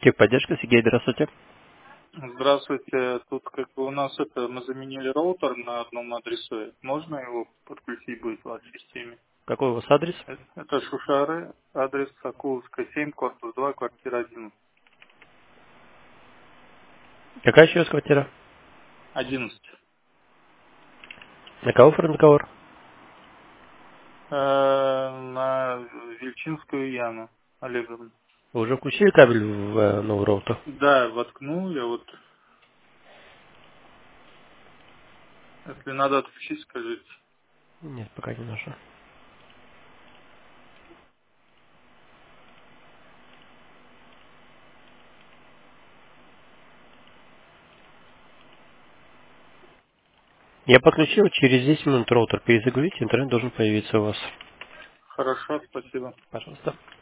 Техподдержка, Сергей, здравствуйте. Здравствуйте. Тут как бы у нас мы заменили роутер на одном адресе. Можно его подключить будет у вас в системе? Какой у вас адрес? Это Шушары, адрес Сокуловская, 7, корпус 2, квартира 11. Какая еще раз квартира? 11. На кого оформлен договор? На Вельчинскую Яну Олеговну. Вы уже включили кабель в новый роутер? Да, воткнул я вот. Если надо отключить, скажите. Нет, пока не нужно. Я подключил, через 10 минут роутер перезагрузить, интернет должен появиться у вас. Хорошо, спасибо. Пожалуйста.